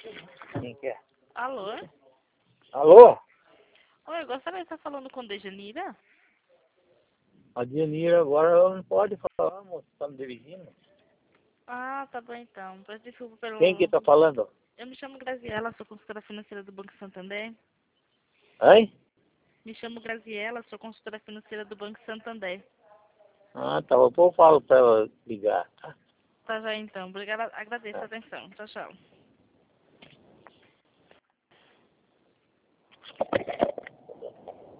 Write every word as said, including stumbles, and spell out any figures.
Quem que é? Alô? Alô? Oi, gostaria de estar falando com Dejanira? A Dianira agora não pode falar, moço. Tá me dirigindo. Ah, tá bom então. Peço desculpa pelo... Quem que tá falando? Eu me chamo Graziela, sou consultora financeira do Banco Santander. Hein? Me chamo Graziela, sou consultora financeira do Banco Santander. Ah, tá. Depois eu falo pra ela ligar, tá? Tá já então. Obrigada, agradeço a atenção. Tchau, tchau.